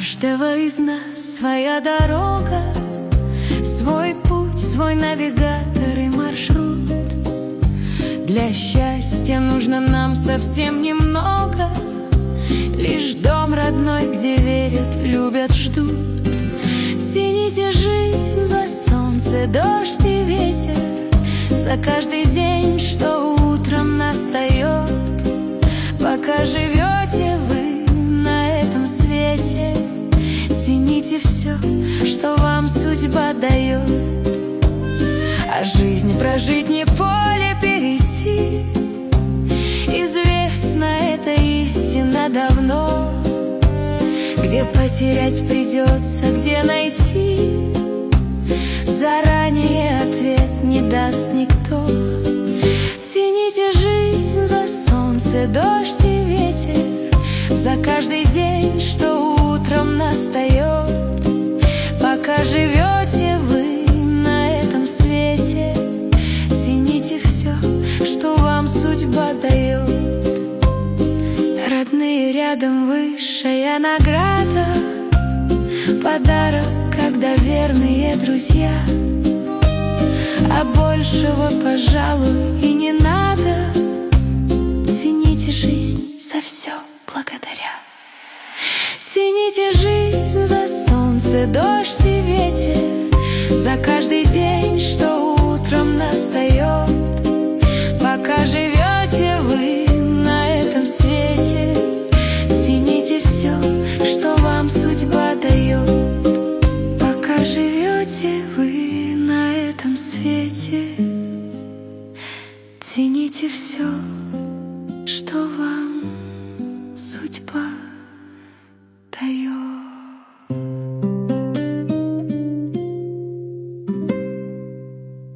каждого из нас своя дорога, свой путь, свой навигатор и маршрут. Для счастья нужно нам совсем немного, лишь дом родной, где верят, любят, ждут. Цените жизнь за солнце, дождь и ветер, за каждый день, что утром настает. Пока живете вы на этом свете, цените все, что вам судьба дает. А жизнь прожить не поле перейти, известна эта истина давно. Где потерять придется, где найти, заранее ответ не даст никто. Цените жизнь за солнце, дождь и ветер, за каждый день, что утром настает. Пока живете вы на этом свете, цените все, что вам судьба дает. Родные рядом, высшая награда, подарок, когда верные друзья. А большего, пожалуй, и не надо. Цените жизнь за все благодаря. Цените жизнь за солнце, дождь и ветер, за каждый день, что утром настает. Пока живете вы на этом свете, цените все, что вам судьба дает. Пока живете вы на этом свете, цените все,